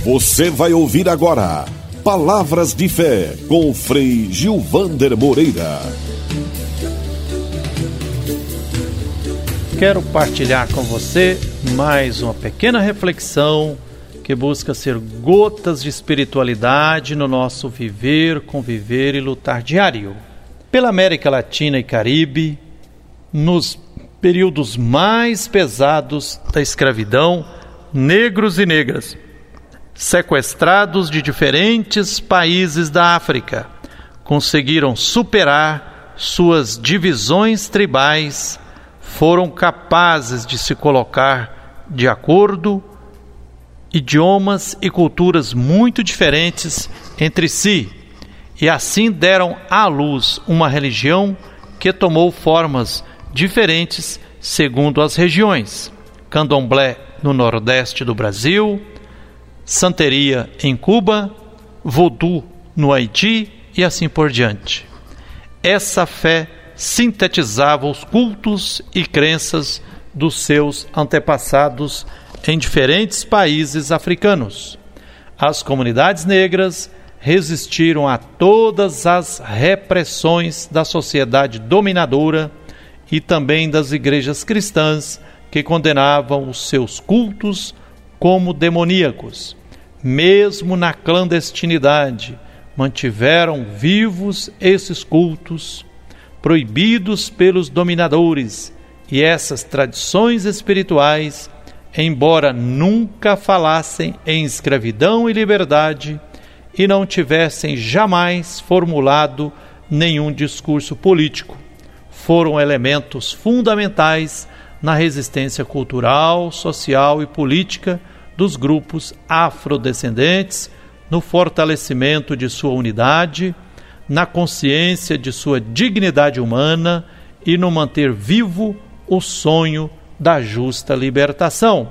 Você vai ouvir agora Palavras de Fé com o Frei Gilvander Moreira. Quero partilhar com você mais uma pequena reflexão que busca ser gotas de espiritualidade no nosso viver, conviver e lutar diário. Pela América Latina e Caribe, nos períodos mais pesados da escravidão, negros e negras, sequestrados de diferentes países da África, conseguiram superar suas divisões tribais, foram capazes de se colocar de acordo, idiomas e culturas muito diferentes entre si, e assim deram à luz uma religião que tomou formas diferentes segundo as regiões: candomblé no nordeste do Brasil, santeria em Cuba, voodoo no Haiti e assim por diante. Essa fé sintetizava os cultos e crenças dos seus antepassados em diferentes países africanos. As comunidades negras resistiram a todas as repressões da sociedade dominadora e também das igrejas cristãs que condenavam os seus cultos como demoníacos. Mesmo na clandestinidade, mantiveram vivos esses cultos, proibidos pelos dominadores, e essas tradições espirituais, embora nunca falassem em escravidão e liberdade e não tivessem jamais formulado nenhum discurso político, foram elementos fundamentais na resistência cultural, social e política dos grupos afrodescendentes, no fortalecimento de sua unidade, na consciência de sua dignidade humana e no manter vivo o sonho da justa libertação.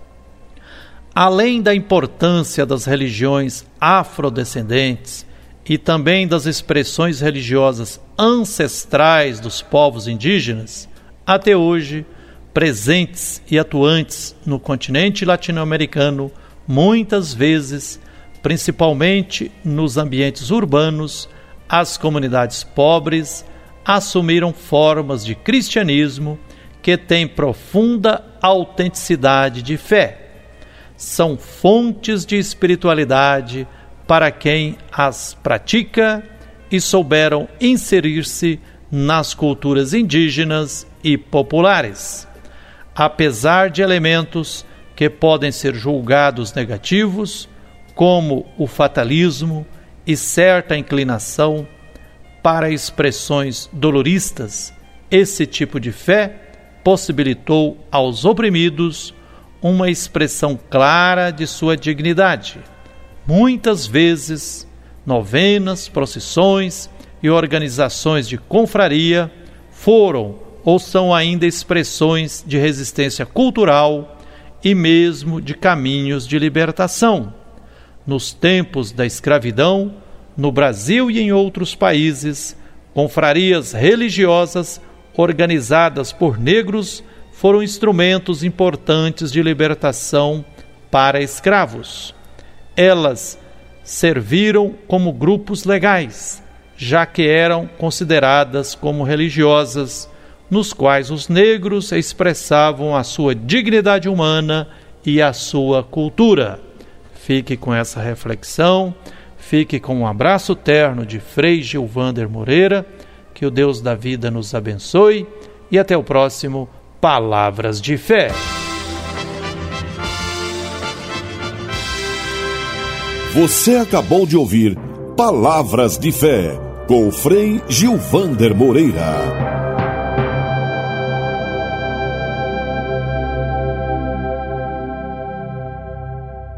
Além da importância das religiões afrodescendentes e também das expressões religiosas ancestrais dos povos indígenas, até hoje, presentes e atuantes no continente latino-americano, muitas vezes, principalmente nos ambientes urbanos, as comunidades pobres assumiram formas de cristianismo que têm profunda autenticidade de fé. São fontes de espiritualidade para quem as pratica e souberam inserir-se nas culturas indígenas e populares. Apesar de elementos que podem ser julgados negativos, como o fatalismo e certa inclinação para expressões doloristas, esse tipo de fé possibilitou aos oprimidos uma expressão clara de sua dignidade. Muitas vezes, novenas, procissões e organizações de confraria foram ou são ainda expressões de resistência cultural e mesmo de caminhos de libertação. Nos tempos da escravidão, no Brasil e em outros países, confrarias religiosas organizadas por negros foram instrumentos importantes de libertação para escravos. Elas serviram como grupos legais, já que eram consideradas como religiosas, nos quais os negros expressavam a sua dignidade humana e a sua cultura. Fique com essa reflexão, fique com um abraço terno de Frei Gilvander Moreira, que o Deus da vida nos abençoe e até o próximo Palavras de Fé. Você acabou de ouvir Palavras de Fé com o Frei Gilvander Moreira.